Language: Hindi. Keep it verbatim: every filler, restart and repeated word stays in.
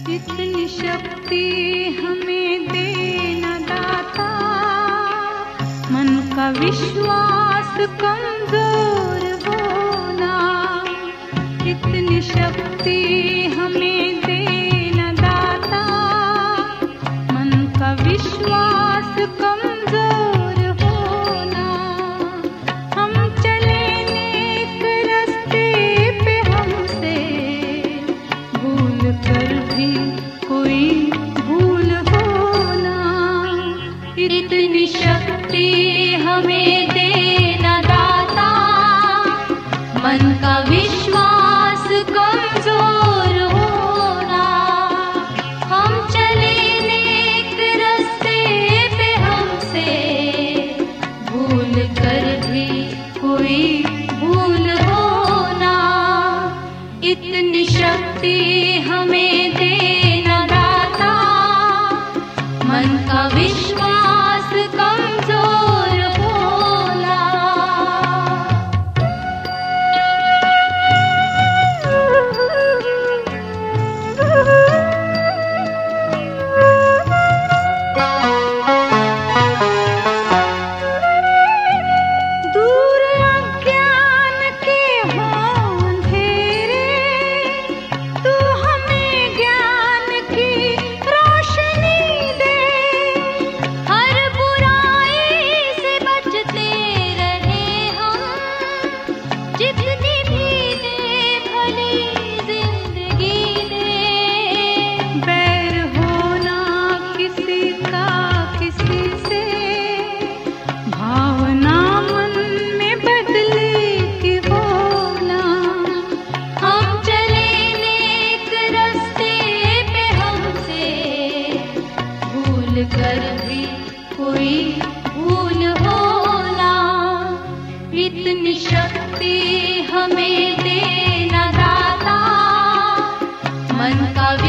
इतनी शक्ति हमें देना दाता, मन का विश्वास कमजोर होना। इतनी शक्ति हमें देना दाता, मन का विश्वास कमजोर होना। हम चले नेक रास्ते पे, हमसे भूल कर भी कोई भूल होना। इतनी शक्ति हमें देना दाता, मन का विश्वास कमजोर होना। हम चले नेक रास्ते पे, हमसे भूल कर भी कोई भूल होना। इतनी शक्ति हमें देना दाता, मन का विश्वास कमजोर होना। दूर अज्ञान के हों अंधेरे, तू हमें ज्ञान की रोशनी दे। हर बुराई से बचते रहे हम, जितनी भी दे भली जिंदगी दे। बैर होना किसी का किसी से, भावना मन में बदले की होना। हम चले नेक रास्ते पे, हमसे भूल कर भी कोई भूल होना। इतनी शक्ति हमें देना दाता, मन का